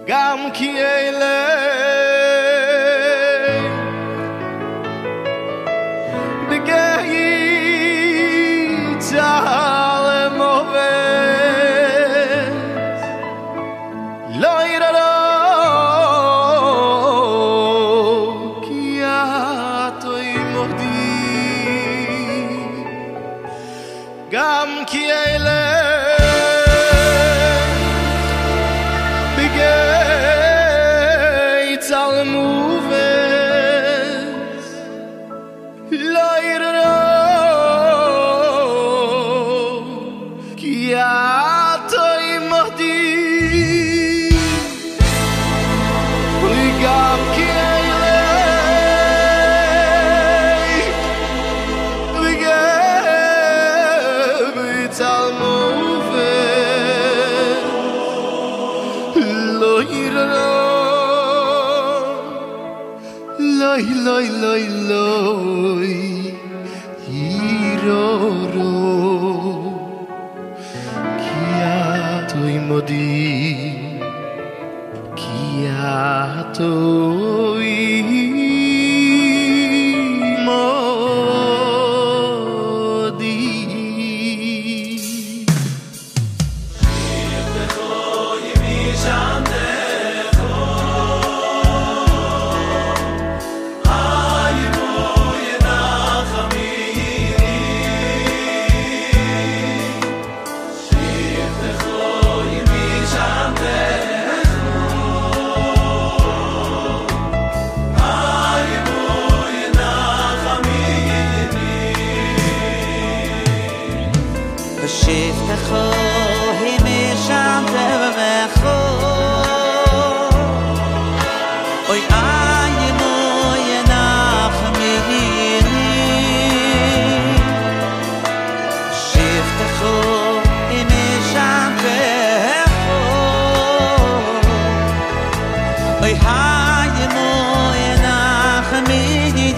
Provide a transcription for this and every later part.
גם כי אלה בגאי צהל מובד לא ירדו כי אתוי מודי גם כי אלה Loi, loi, loi, loi, iroro Ki atoi modi Ki atoi modi Shivtecho yimi shantecho Shiftecho himisham tevecho Oy ayemo yenachmini Shiftecho himisham tevecho Oy ayemo yenachmini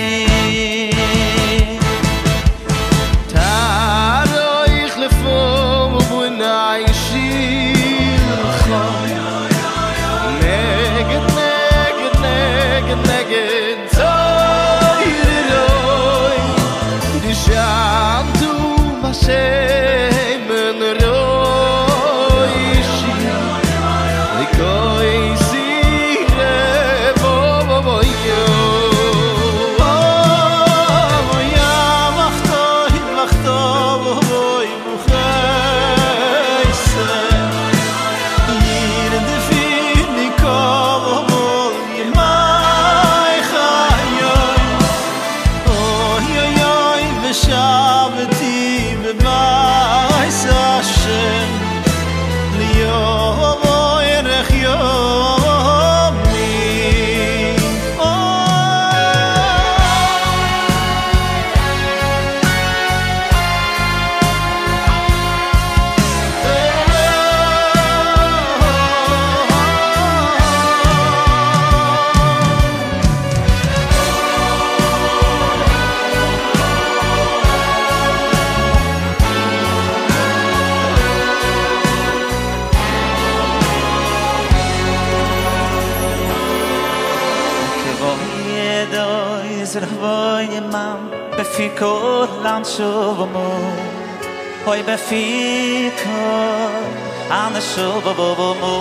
Zervoy mam befikot lam shuvomo Hoy befikot an shuvomo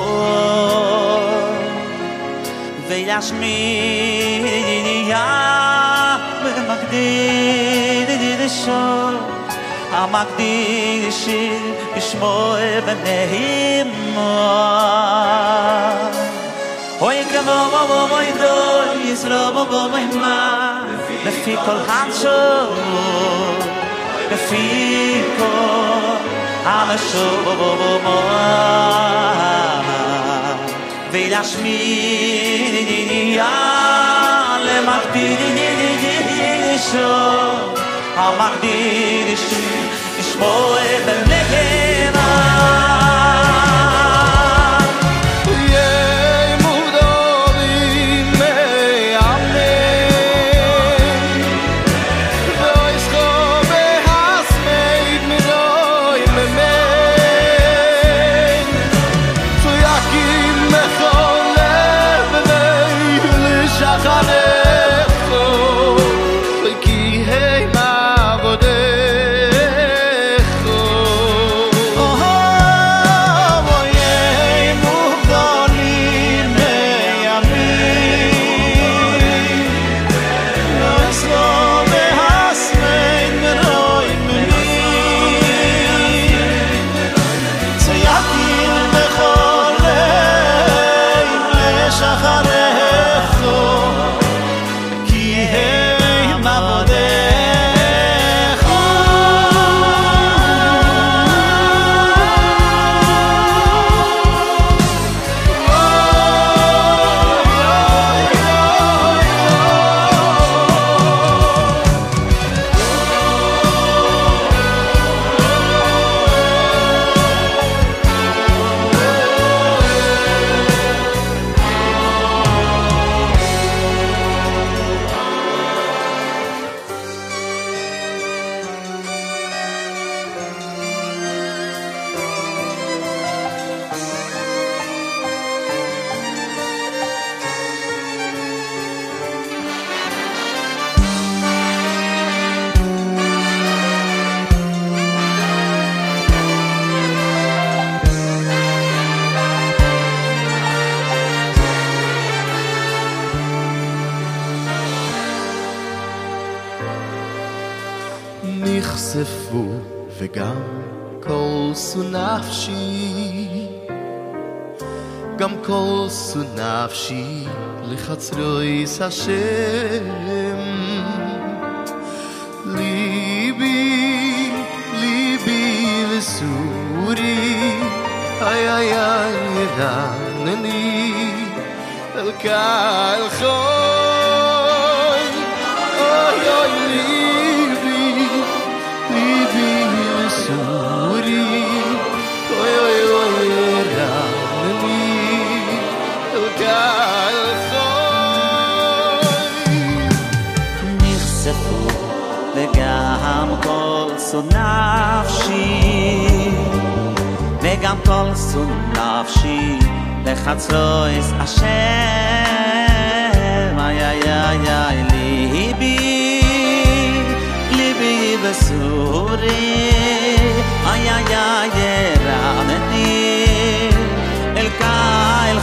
Veyashmi ya magdid disho amagdid shmo benehim Hoy kamo moy do Yisrobo moy ma Befi kol hancho Befi kol hancho mo Veilashmi ya le magdid sho amagdid shmo benehim Mejor נחשפו וגם כל נפשי גם כל נפשי לחצרויס השם ליבי ליבי וסורי איי איי איי רנני אל קהל חוי אוי אוי ליבי ליבי וסורי אוי אוי אוי רנני אל קהל חוי נחשפו וגם כל נפשי וגם כל נפשי לחצרויס השם איי איי איי איי ליבי ליבי וסורי איי איי איי רנני אל קהל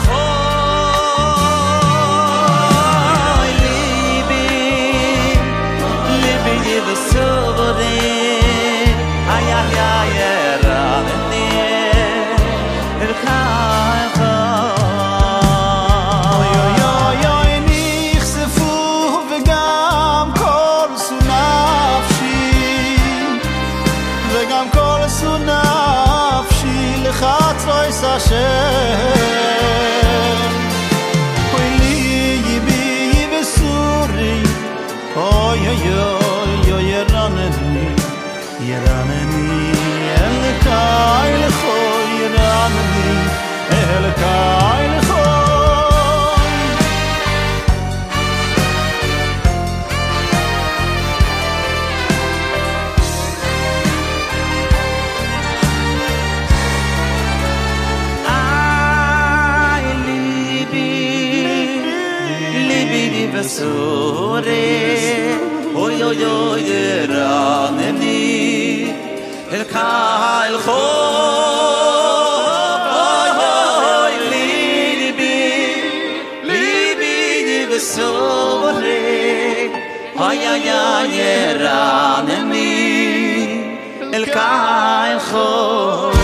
חוי ליבי ליבי וסורי איי איי איי רנני אל קהל חוי נחשפו וגם כל נפשי וגם כל נפשי לחצרויס השם אוי ליבי וסורי אוי אוי אוי אוי רנני אל קהל חוי רנני אל קהל חוי בסורי אוי אוי אוי רנני אל קהל חוי ליבי ליבי בסורי אוי אוי אוי רנני אל קהל חוי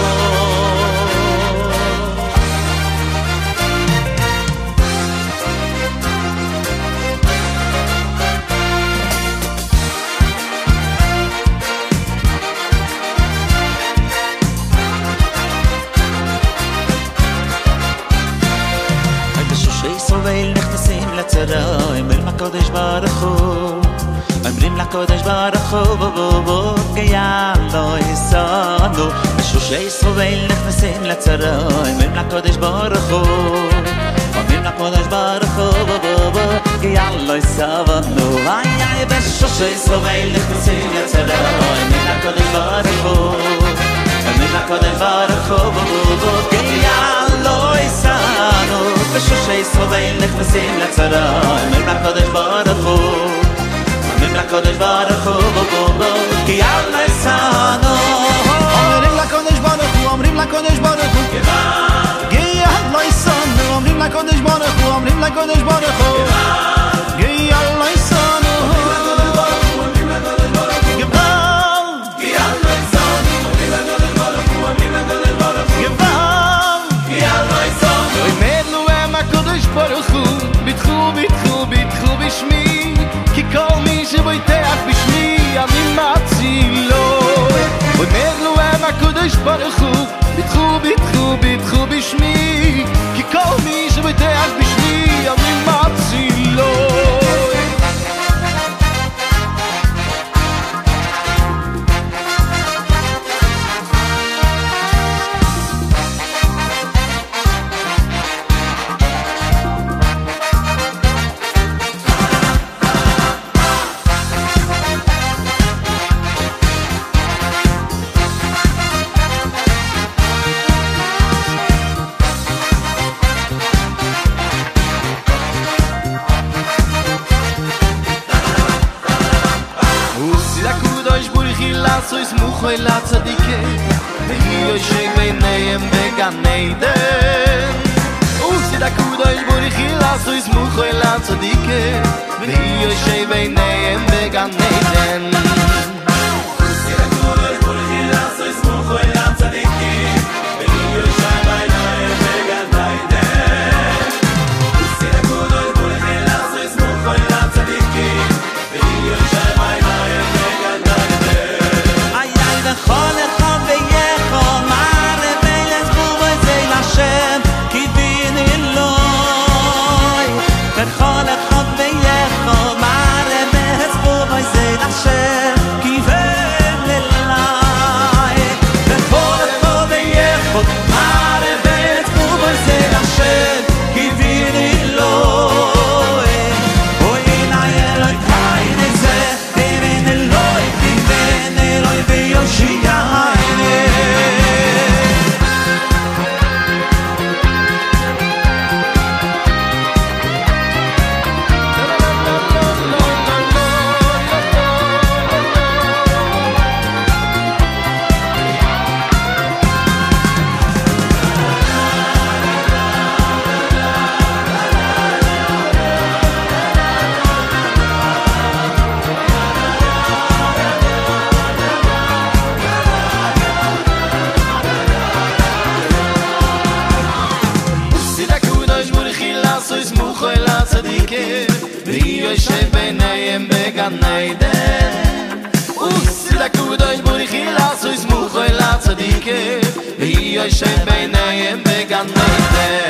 סובל נכנסים לצריים אל הקודש ברוך הוא אומרים לקודש ברוך הוא יאללה יסענו משושי סובל נכנסים לצריים אל הקודש ברוך הוא אומרים לקודש ברוך הוא יאללה יסענו איי איי בשושי סובל נכנסים לצריים אל הקודש ברוך הוא אומרים לקודש ברוך הוא יאללה יסענו בשושי סובל נכנסים לצריים אל הקודש ברוך הוא אומרים לקודש ברוך הוא כי יאללה יסענו אומרים לקודש ברוך הוא אומרים לקודש ברוך הוא יאללה יסענו אומרים לקודש ברוך הוא אומרים לקודש ברוך הוא יאללה יסענו ביטחו ביטחו ביטחו בשמי כי כל מי שבויתח בשמי אני מצילו אומר לו הם הקודש ברוך הוא ביטחו ביטחו ביטחו בשמי כי כל מי שבויתח בשמי אני מצילו sois muchoy la tzadike Ve'yo shek beineim began Eden Usi da kudosh burichi la sois muchoy la tzadike Ve'yo shek beineim began Eden Usi da יושב ביניהם בגן עדן וסי לקודש בורך ילעשו יסמוכו אל הצדיקה והיא יושב ביניהם בגן עדן